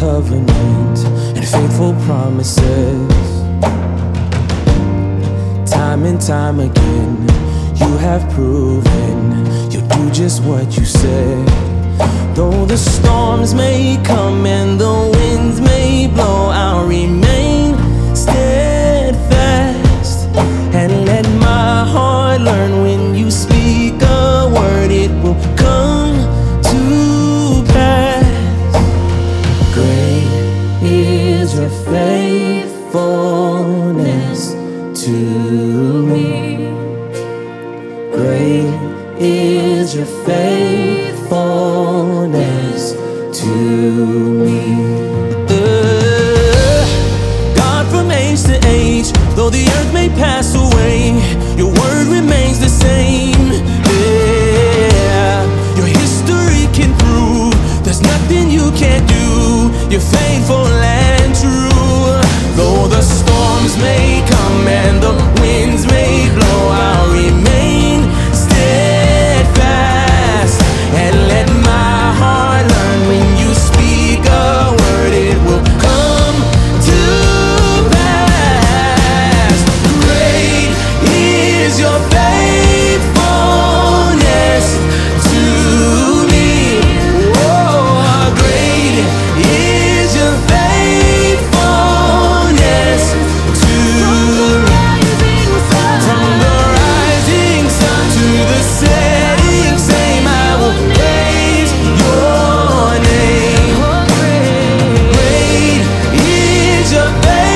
covenant and faithful promises. Time and time again, you have proven you'll do just what you said. Though the storms may come and the winds may blow, I'll remain steadfast and let my heart learn when you speak a word, it will come to pass. Great is your faithfulness to me. Great is your faithfulness to me. God, from age to age, though the earth may pass away, your word remains the same. Yeah, your history can prove there's nothing you can't do. You're faithful and true. Though the storms may come and the winds may blow, I'll remain steadfast and let my heart learn when you speak a word, it will come to pass. Great is your faithfulness to me. Oh, great is your faithfulness to me. From the rising sun to the setting same, I will praise your name. Great is your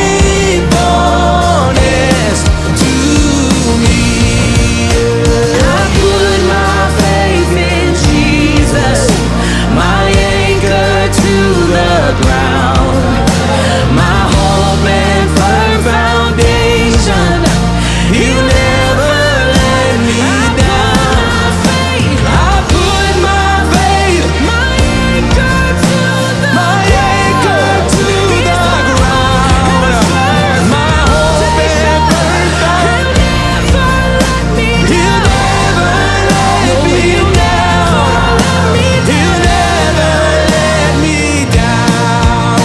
faithfulness to me. I put my faith in Jesus, my anchor to the ground, my hope and firm foundation. He'll never let me down. I put my faith, my anchor to the ground, my hope and firm foundation. He'll never let me down. He'll never let me down.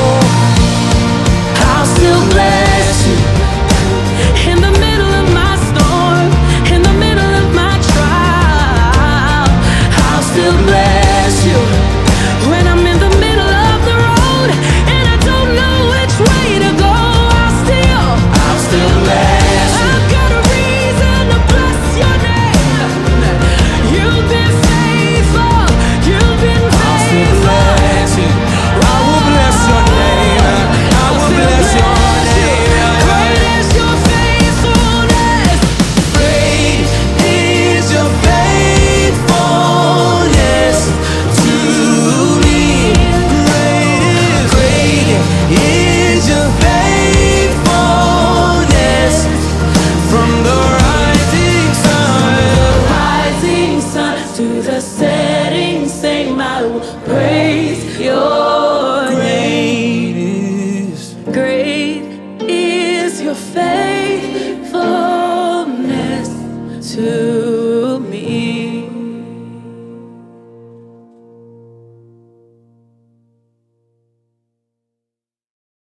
I'll still bless you in the middle of my storm, in the middle of my trial. I'll still bless you when I'm in the middle of the road and I don't know which way to go. I'll still bless you. I've got a reason to bless your name. You've been faithful. You've been faithful. I'll still bless you. I will bless your name. I will bless your name. Great is your faithfulness. Great is your faithfulness to me. Great is your faithfulness. From the rising sun to the setting same, I will praise your name. Great is your faithfulness to